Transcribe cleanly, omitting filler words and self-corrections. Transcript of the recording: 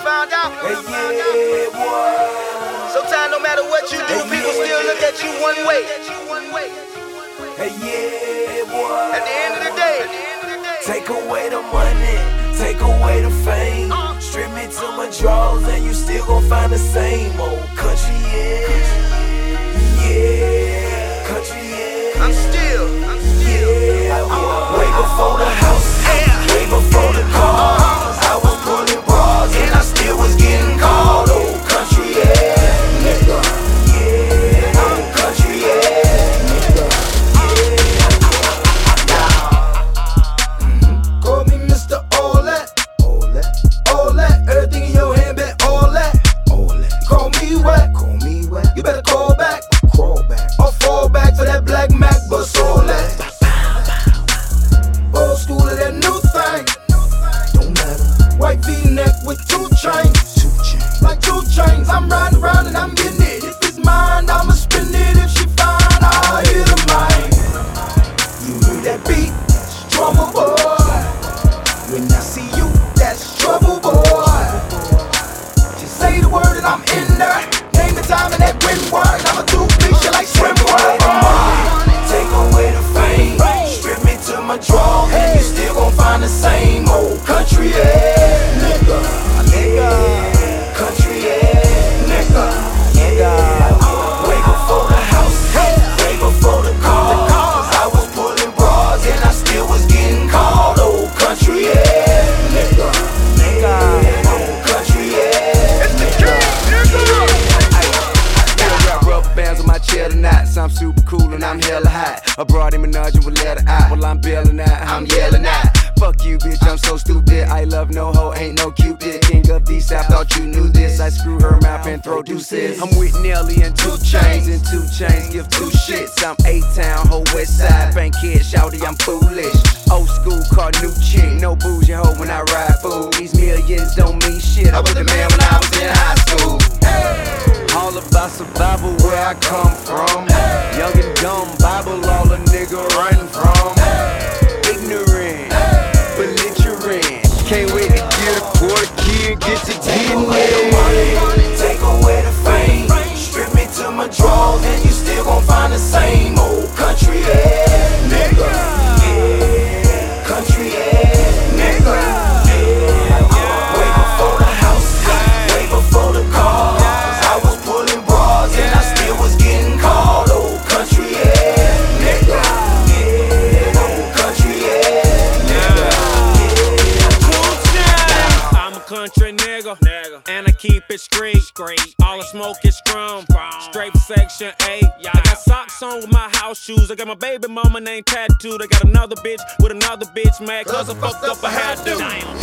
found out? Hey, yeah, boy. Sometimes no matter what you do, people still look at you one way. Hey, yeah, boy. At the end of the day, take away the money, take away the fame. Strip me to my drawers and you still gon' find the same old country, yeah. Yeah, country, yeah. I'm still. Yeah, way before the house, way before the cars. I was pulling bras and I still was getting called old country, yeah. Nigga, yeah, old country, yeah. Nigga, yeah. Call me Mr. All That. All that. Everything in your hand, bet all that. Call me wet. You better call back. Or fall back for that black Mac, bust all that. Old school of that new thing. Don't matter. White V-neck with 2 chains. Like 2 chains. I'm riding around and I'm getting it. If it's mine, I'ma spin it. If she fine, I'll hit her mine. You hear that beat? Trouble boy. When I see you, that's trouble boy. Just say the word and I'm in there. Name the time and that win word. I'ma do big shit like swimwear. Take away the fame, strip me to my drawers, and you still gon' find the same old country, yeah. Nigga, yeah. Country, yeah. Nigga, yeah. Way before the house, way before the cars. I was pulling bras and I still was getting called old country, yeah. Nigga, yeah. Old country, yeah. It's the king, I got rubber bands on my chair tonight, so I'm super cool and I'm hella hot. I brought him a nudge and would let her out. While I'm bailing out, I'm yelling out. Fuck you, bitch, I'm so stupid. I love no hoe, ain't no cupid. King of these, I thought you knew this. I screw her mouth and throw deuces. I'm with Nelly and 2 chains, and 2 chains give 2 shits. I'm A-Town, whole west side, bank kid, shouty, I'm foolish. Old school car, new chick, no bougie hoe when I ride fool. These millions don't mean shit. I was the man when I was in high school. All about survival where I come from. Young and dumb, Bible all a nigga running from. Ignorant, belligerent. Can't wait to get a quarter key and get to getting it. Take away the fame, strip me to my drawers, and you still gon' find the same old country, yeah. Nigga, yeah. Country, yeah. Nigga, yeah. Way before the house, way before the cars. I was pulling bras and I still was getting called old country, yeah. Nigga, yeah. Old country, yeah. Nigga, yeah. I'm a country nigga, and I keep it street. All I smoke is scrum, straight for section 8. I got socks on with my house shoes. I got my baby mama name tattooed. I got another bitch with another bitch mad cause I fucked up a hairdo.